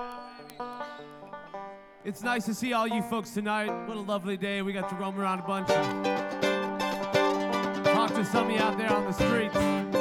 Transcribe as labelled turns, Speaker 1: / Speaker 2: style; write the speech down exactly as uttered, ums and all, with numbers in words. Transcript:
Speaker 1: It's nice to see all you folks tonight. What a lovely day. We got to roam around a bunch and talk to some of you out there on the streets.